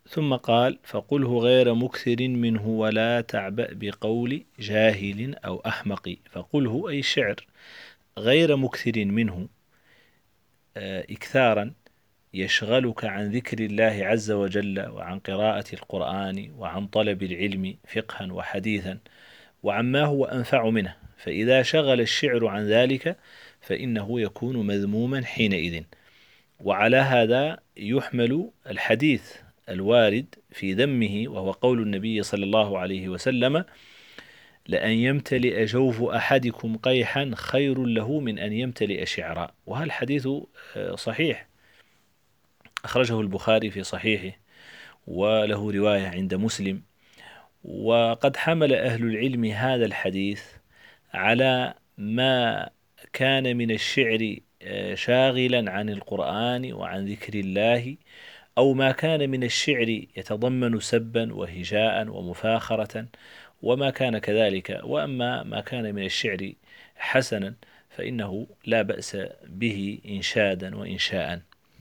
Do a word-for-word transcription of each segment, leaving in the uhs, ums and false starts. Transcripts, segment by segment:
ثم قال: فقله غير مكثر منه ولا تعبأ بقول جاهل أو أحمق. فقله أي الشعر غير مكثر منه، إكثارا يشغلك عن ذكر الله عز وجل وعن قراءة القرآن وعن طلب العلم فقها وحديثا وعما هو أنفع منه. فإذا شغل الشعر عن ذلك فإنه يكون مذموما حينئذ. وعلى هذا يحمل الحديث الوارد في ذمه، وهو قول النبي صلى الله عليه وسلم: لأن يمتلئ جوف أحدكم قيحا خير له من أن يمتلئ شعرا. وهذا الحديث صحيح، أخرجه البخاري في صحيحه وله رواية عند مسلم. وقد حمل أهل العلم هذا الحديث على ما كان من الشعر شاغلا عن القرآن وعن ذكر الله، أو ما كان من الشعر يتضمن سبا وهجاء ومفاخرة وما كان كذلك. وأما ما كان من الشعر حسنا فإنه لا بأس به إنشادا وإنشاء.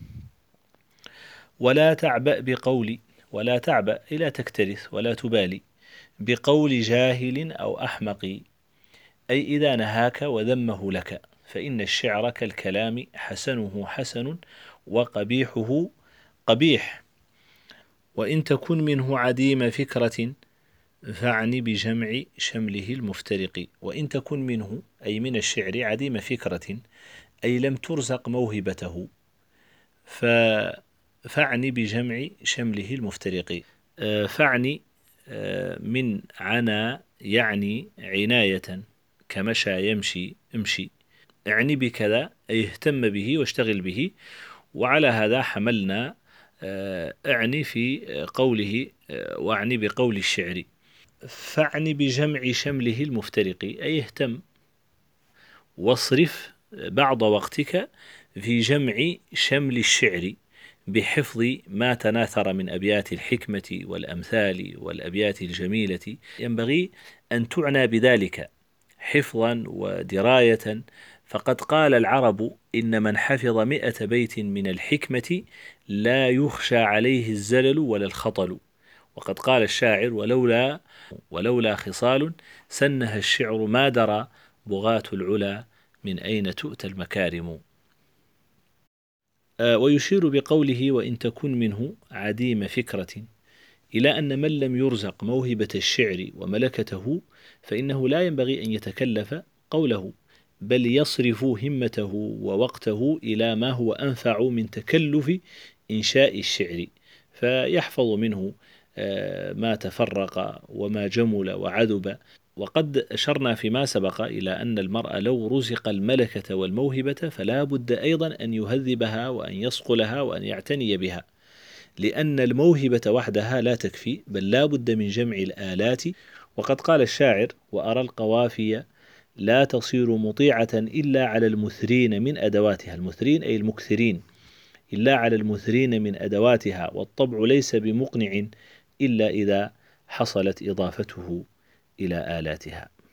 ولا تعبأ بقول، ولا تعبأ إلا تكترث ولا تبالي، بقول جاهل أو أحمق، أي إذا نهاك وذمه لك، فإن الشعر كالكلام حسنه حسن وقبيحه قبيح. وإن تكن منه عديم فكرة فاعن بجمع شمله المفترق. وإن تكن منه أي من الشعر عديم فكرة، أي لم ترزق موهبته، فاعن بجمع شمله المفترق. فاعن من عنا يعني عناية، كمشى يمشي امشي. اعني بكذا أي اهتم به واشتغل به. وعلى هذا حملنا اعني في قوله واعني بقول الشعر. فاعني بجمع شمله المفترق، أي اهتم واصرف بعض وقتك في جمع شمل الشعر بحفظ ما تناثر من أبيات الحكمة والأمثال والأبيات الجميلة. ينبغي أن تعنى بذلك حفظا ودراية. فقد قال العرب: إن من حفظ مئة بيت من الحكمة لا يخشى عليه الزلل ولا الخطل. وقد قال الشاعر: ولولا ولولا خصال سنها الشعر ما درى بغاة العلا من أين تؤتى المكارم. آه ويشير بقوله: وإن تكن منه عديم فكرة، إلى أن من لم يرزق موهبة الشعر وملكته فإنه لا ينبغي أن يتكلف قوله، بل يصرف همته ووقته إلى ما هو أنفع من تكلف إنشاء الشعر، فيحفظ منه ما تفرق وما جمل وعذب. وقد أشرنا فيما سبق إلى أن المرء لو رزق الملكة والموهبة فلا بد أيضا أن يهذبها وأن يصقلها وأن يعتني بها، لأن الموهبة وحدها لا تكفي، بل لا بد من جمع الآلات. وقد قال الشاعر: وأرى القوافي لا تصير مطيعة إلا على المثرين من أدواتها. المثرين أي المكثرين، إلا على المثرين من أدواتها، والطبع ليس بمقنع إلا إذا حصلت إضافته إلى آلاتها.